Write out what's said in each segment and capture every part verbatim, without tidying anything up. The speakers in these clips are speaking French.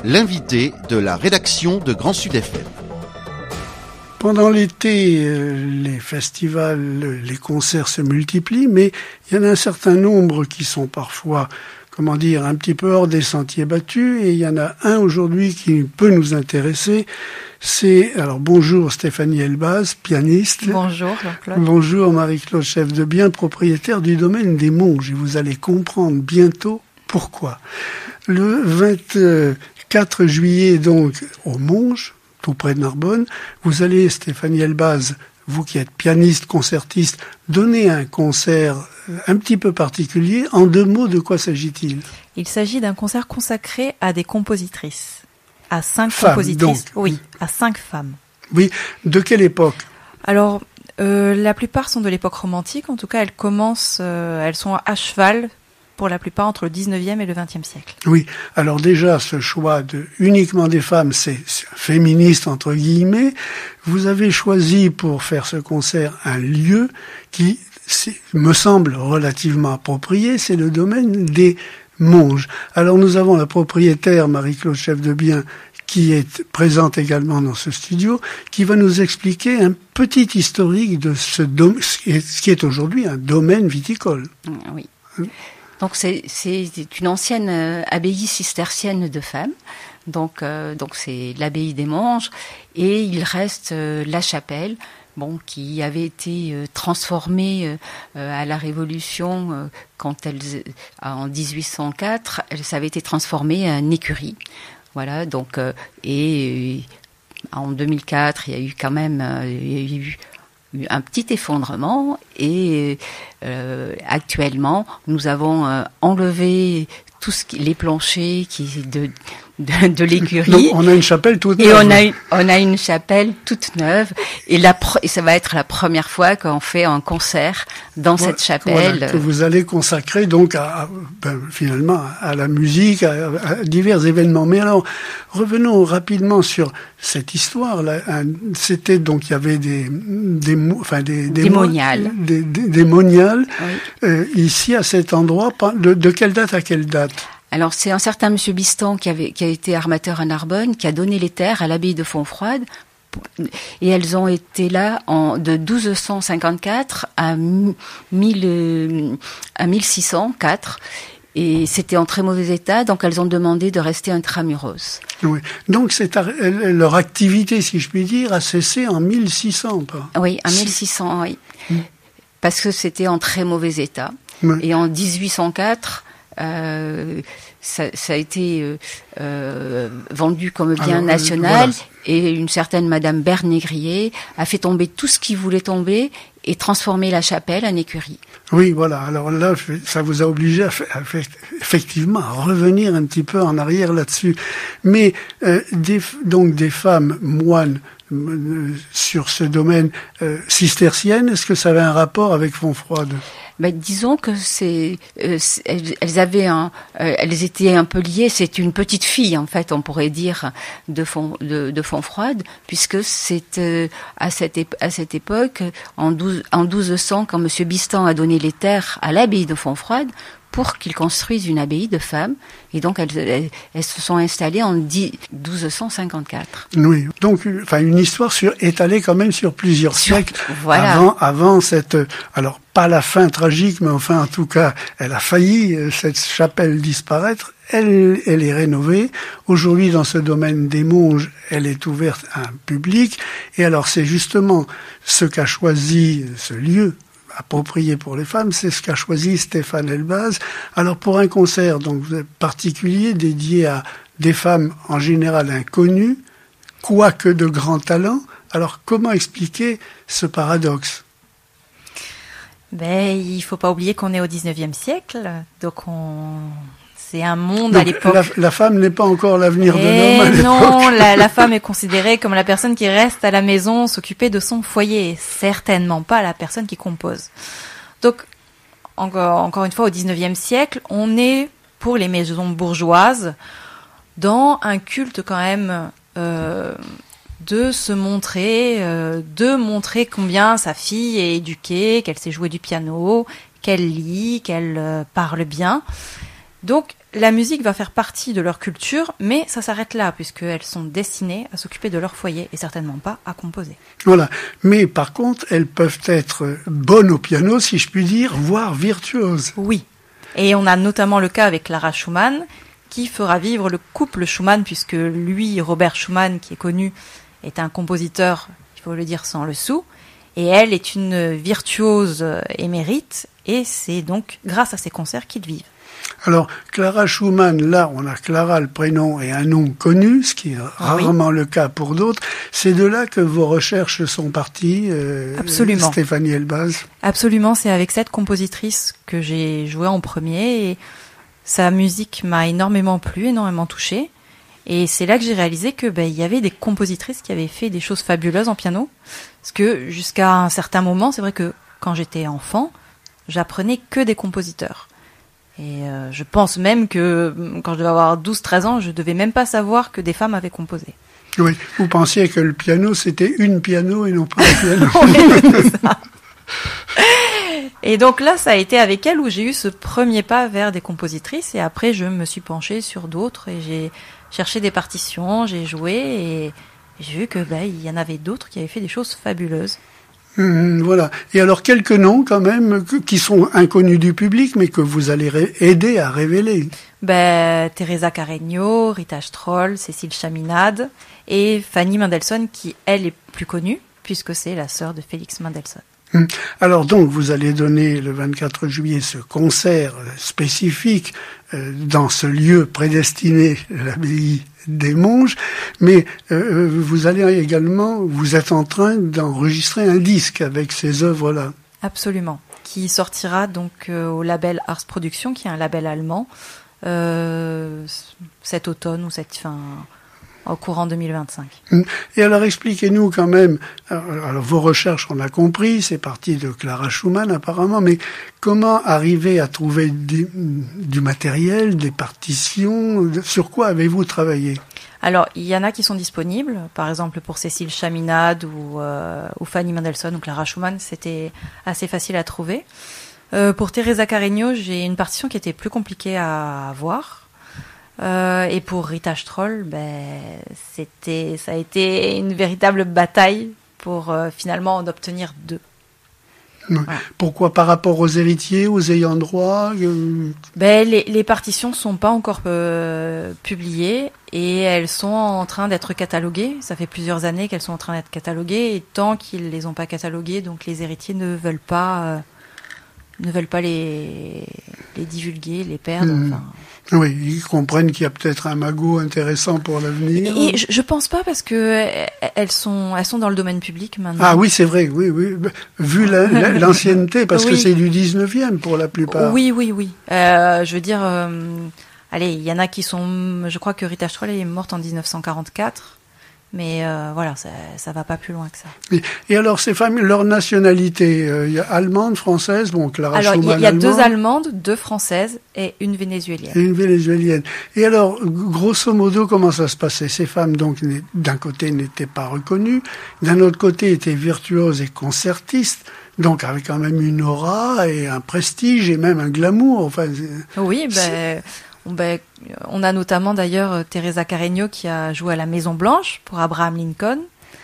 l'invité de la rédaction de Grand Sud F M. Pendant l'été, les festivals, les concerts se multiplient, mais il y en a un certain nombre qui sont parfois, comment dire, un petit peu hors des sentiers battus, et il y en a un aujourd'hui qui peut nous intéresser. C'est, alors bonjour Stéphanie Elbaz, pianiste. Bonjour Jean-Claude. Bonjour Marie-Claude Chef-de-Bien, propriétaire du domaine des Monges, et vous allez comprendre bientôt pourquoi. Le vingt-quatre juillet, donc, aux Monges, tout près de Narbonne, vous allez, Stéphanie Elbaz, vous qui êtes pianiste, concertiste, donner un concert un petit peu particulier. En deux mots, de quoi s'agit-il ? Il s'agit d'un concert consacré à des compositrices. À cinq femmes, compositrices. Donc. Oui, à cinq femmes. Oui, de quelle époque ? Alors, euh, la plupart sont de l'époque romantique. En tout cas, elles commencent, euh, elles sont à cheval, pour la plupart, entre le dix-neuvième et le vingtième siècle. Oui, alors déjà, ce choix de uniquement des femmes, c'est féministe, entre guillemets. Vous avez choisi pour faire ce concert un lieu qui me semble relativement approprié, c'est le domaine des Monges. Alors nous avons la propriétaire, Marie-Claude Chef-de-Bien, qui est présente également dans ce studio, qui va nous expliquer un petit historique de ce domaine, ce qui est aujourd'hui un domaine viticole. Oui. Donc c'est, c'est une ancienne euh, abbaye cistercienne de femmes, donc euh, donc c'est l'abbaye des Monges, et il reste euh, la chapelle, bon qui avait été euh, transformée euh, à la Révolution euh, quand elle en dix-huit cent quatre, elle, ça avait été transformé en écurie, voilà donc euh, et euh, en deux mille quatre il y a eu quand même euh, il y a eu un petit effondrement et euh, actuellement nous avons euh, enlevé tout ce qui, les planchers qui de de, de l'écurie. Donc on a une chapelle toute neuve. Et on a une, on a une chapelle toute neuve et la et ça va être la première fois qu'on fait un concert dans voilà, cette chapelle. Voilà, que vous allez consacrer donc à, ben, finalement à la musique, à, à divers événements. Mais alors revenons rapidement sur cette histoire là. C'était donc il y avait des des enfin des des, des moniales, des, des, des moniales oui. euh, ici à cet endroit. De, de quelle date à quelle date? Alors c'est un certain monsieur Bistan qui avait qui a été armateur à Narbonne, qui a donné les terres à l'abbaye de Fontfroide, et elles ont été là en de douze cent cinquante-quatre à mille à mille six cent quatre. Et c'était en très mauvais état, donc elles ont demandé de rester intramuros. Oui. Donc c'est leur activité, si je puis dire, a cessé en mille six cents, pas ? Oui, en mille six cents, oui. Mmh. Parce que c'était en très mauvais état. Mmh. Et en dix-huit cent quatre, euh, ça, ça a été euh, euh, vendu comme bien Alors, national, voilà. Et une certaine Madame Bernégrier a fait tomber tout ce qui voulait tomber et transformer la chapelle en écurie. Oui, voilà. Alors là, ça vous a obligé à, à, à effectivement à revenir un petit peu en arrière là-dessus. Mais euh, des, donc des femmes moines euh, sur ce domaine euh, cistercienne, est-ce que ça avait un rapport avec Fontfroide ? Ben, disons que c'est, euh, c'est elles, elles avaient un, euh, elles étaient un peu liées. C'est une petite fille en fait, on pourrait dire, de Font, de, de Fontfroide, puisque c'est euh, à cette ép- à cette époque, en douze en douze cents, quand Monsieur Bistan a donné les terres à l'abbaye de Fontfroide pour qu'ils construisent une abbaye de femmes, et donc elles, elles, elles se sont installées en douze cent cinquante-quatre. Oui, donc enfin une histoire sur étalée quand même sur plusieurs sur, siècles voilà. avant avant cette alors pas la fin tragique, mais enfin en tout cas elle a failli cette chapelle disparaître. Elle, elle est rénovée. Aujourd'hui, dans ce domaine des Monges, elle est ouverte à un public. Et alors c'est justement ce qu'a choisi ce lieu approprié pour les femmes, c'est ce qu'a choisi Stéphane Elbaz. Alors pour un concert donc particulier dédié à des femmes en général inconnues, quoique de grands talents, alors comment expliquer ce paradoxe ? Ben, il faut pas oublier qu'on est au dix-neuvième siècle, donc on... c'est un monde donc, à l'époque. La, la femme n'est pas encore l'avenir Et de l'homme à l'époque. Non, la, la femme est considérée comme la personne qui reste à la maison, s'occuper de son foyer, certainement pas la personne qui compose. Donc, encore, encore une fois, au dix-neuvième siècle, on est, pour les maisons bourgeoises, dans un culte quand même euh, de se montrer, euh, de montrer combien sa fille est éduquée, qu'elle sait jouer du piano, qu'elle lit, qu'elle euh, parle bien. Donc, la musique va faire partie de leur culture, mais ça s'arrête là, puisqu'elles sont destinées à s'occuper de leur foyer et certainement pas à composer. Voilà. Mais par contre, elles peuvent être bonnes au piano, si je puis dire, voire virtuoses. Oui. Et on a notamment le cas avec Clara Schumann, qui fera vivre le couple Schumann, puisque lui, Robert Schumann, qui est connu, est un compositeur, il faut le dire sans le sou, et elle est une virtuose émérite, et c'est donc grâce à ces concerts qu'ils vivent. Alors, Clara Schumann, là, on a Clara, le prénom, et un nom connu, ce qui est rarement oui. le cas pour d'autres. C'est de là que vos recherches sont parties, euh, Absolument. Stéphanie Elbaz. Absolument, c'est avec cette compositrice que j'ai joué en premier, et sa musique m'a énormément plu, énormément touchée. Et c'est là que j'ai réalisé que ben, il y avait des compositrices qui avaient fait des choses fabuleuses en piano. Parce que jusqu'à un certain moment, c'est vrai que quand j'étais enfant, j'apprenais que des compositeurs. Et euh, je pense même que quand je devais avoir douze treize ans, je devais même pas savoir que des femmes avaient composé. Oui, vous pensiez que le piano, c'était une piano et non pas un piano. Oui, c'est ça. Et donc là, ça a été avec elle où j'ai eu ce premier pas vers des compositrices. Et après, je me suis penchée sur d'autres et j'ai cherché des partitions, j'ai joué et j'ai vu que bah, il y en avait d'autres qui avaient fait des choses fabuleuses. Mmh, voilà. Et alors, quelques noms quand même qui sont inconnus du public, mais que vous allez ré- aider à révéler. Ben, Teresa Carreño, Rita Stroll, Cécile Chaminade et Fanny Mendelssohn, qui, elle, est plus connue, puisque c'est la sœur de Félix Mendelssohn. Alors donc, vous allez donner le vingt-quatre juillet ce concert spécifique euh, dans ce lieu prédestiné, l'abbaye des Monges, mais euh, vous allez également, vous êtes en train d'enregistrer un disque avec ces œuvres-là. Absolument, qui sortira donc euh, au label Ars Production, qui est un label allemand, euh, cet automne ou cette fin... au courant deux mille vingt-cinq. Et alors expliquez-nous quand même, alors, alors vos recherches on a compris, c'est parti de Clara Schumann apparemment, mais comment arriver à trouver des, du matériel, des partitions, sur quoi avez-vous travaillé ? Alors il y en a qui sont disponibles, par exemple pour Cécile Chaminade ou, euh, ou Fanny Mendelssohn ou Clara Schumann, c'était assez facile à trouver. Euh, pour Teresa Carreño, j'ai une partition qui était plus compliquée à avoir. Euh, et pour Rita Stroll, ben, c'était, ça a été une véritable bataille pour euh, finalement en obtenir deux. Voilà. Pourquoi par rapport aux héritiers, aux ayants droit euh... Ben les, les partitions sont pas encore euh, publiées et elles sont en train d'être cataloguées. Ça fait plusieurs années qu'elles sont en train d'être cataloguées et tant qu'ils les ont pas cataloguées, donc les héritiers ne veulent pas euh, ne veulent pas les les divulguer, les perdre. Mmh. Enfin. Oui, ils comprennent qu'il y a peut-être un magot intéressant pour l'avenir. Et je, je pense pas parce que elles sont, elles sont dans le domaine public maintenant. Ah oui, c'est vrai, oui, oui. Vu la, la, l'ancienneté, parce oui. que c'est du dix-neuvième pour la plupart. Oui, oui, oui. Euh, je veux dire, euh, allez, il y en a qui sont, je crois que Rita Stroll est morte en dix-neuf cent quarante-quatre. Mais euh, voilà, ça, ça va pas plus loin que ça. Et, et alors, ces femmes, leur nationalité, euh, il y a allemande, française, bon, Clara alors, Schumann. Alors, il y a, y a deux allemandes, deux françaises et une vénézuélienne. Et une vénézuélienne. Et alors, grosso modo, comment ça se passait ? Ces femmes, donc, d'un côté, n'étaient pas reconnues, d'un autre côté, étaient virtuoses et concertistes, donc avec quand même une aura et un prestige et même un glamour. Enfin, oui, ben... Ben, on a notamment d'ailleurs Teresa Carreño qui a joué à la Maison Blanche pour Abraham Lincoln.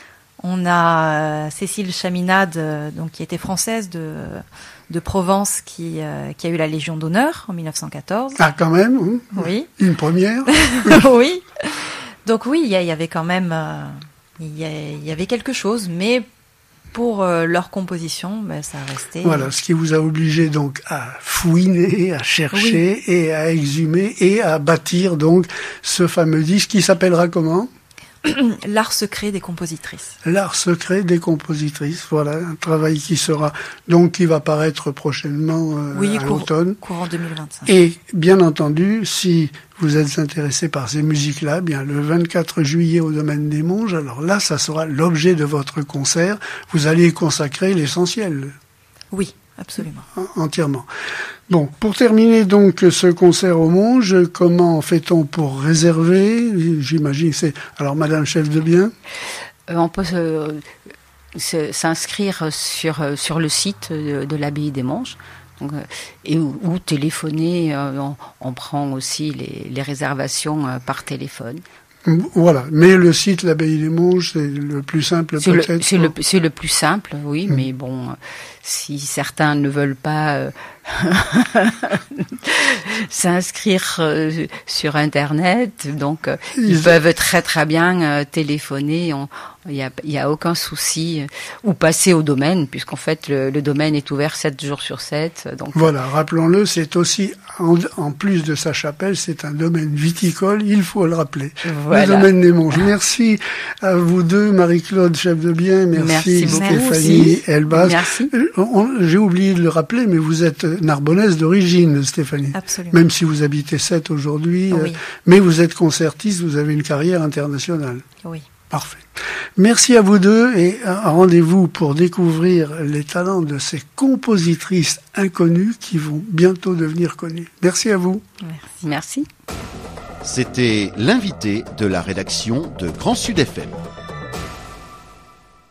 On a euh, Cécile Chaminade, euh, donc qui était française de de Provence, qui euh, qui a eu la Légion d'honneur en dix-neuf cent quatorze. Ah, quand même. Oui. Oui. Une première. Oui. Donc oui, il y, y avait quand même, euh, il y, y avait quelque chose, mais pour euh, leur composition, ben, ça restait... Voilà, ce qui vous a obligé donc à fouiner, à chercher oui. et à exhumer et à bâtir donc ce fameux disque qui s'appellera comment ? L'art secret des compositrices. L'art secret des compositrices, voilà, un travail qui sera donc qui va paraître prochainement euh, oui, à cour- l'automne. courant deux mille vingt-cinq. Et bien entendu, si vous êtes intéressé par ces musiques-là, bien le vingt-quatre juillet au Domaine des Monges, alors là, ça sera l'objet de votre concert. Vous allez y consacrer l'essentiel. Oui, absolument. Entièrement. Bon, pour terminer donc ce concert au Monges, comment fait-on pour réserver ? J'imagine que c'est... Alors, Madame Chef de Bien ? euh, On peut euh, s'inscrire sur, sur le site de, de l'Abbaye des Monges. Donc, euh, et ou, ou téléphoner, euh, on, on prend aussi les, les réservations euh, par téléphone. Voilà, mais le site L'Abbaye des Monges, c'est le plus simple c'est peut-être. Le, c'est, le, c'est le plus simple, oui, mmh. mais bon, si certains ne veulent pas euh, s'inscrire euh, sur Internet, donc euh, ils, ils peuvent très très bien euh, téléphoner, il n'y a, y a aucun souci, euh, ou passer au domaine, puisqu'en fait le, le domaine est ouvert sept jours sur sept. Donc, voilà, rappelons-le, c'est aussi, en, en plus de sa chapelle, c'est un domaine viticole, il faut le rappeler. Voilà. Le domaine des Monges. Merci à vous deux, Marie-Claude, chef de bien, merci, merci Stéphanie Elbaz. Merci. On, j'ai oublié de le rappeler, mais vous êtes narbonnaise d'origine, Stéphanie. Absolument. Même si vous habitez Sète aujourd'hui, oui. euh, mais vous êtes concertiste, vous avez une carrière internationale. Oui. Parfait. Merci à vous deux et rendez-vous pour découvrir les talents de ces compositrices inconnues qui vont bientôt devenir connues. Merci à vous. Merci. Merci. C'était l'invité de la rédaction de Grand Sud F M.